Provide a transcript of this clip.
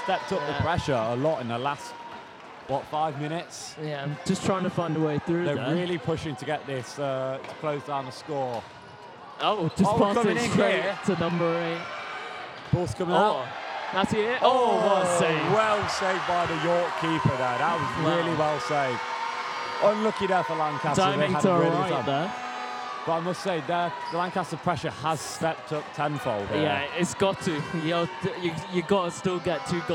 stepped up the pressure a lot in the last, 5 minutes? Yeah, just trying to find a way through. They're really pushing to get this to close down the score. Oh, just pass coming it in straight here. to number 8. Ball's coming out. That's it. Oh, what a save. Well saved by the York keeper there. That was really well saved. Unlucky there for Lancaster. Timing They had to a really right good time. there. But I must say, the Lancaster pressure has stepped up tenfold here. Yeah, it's got to. You got to still get 2 goals.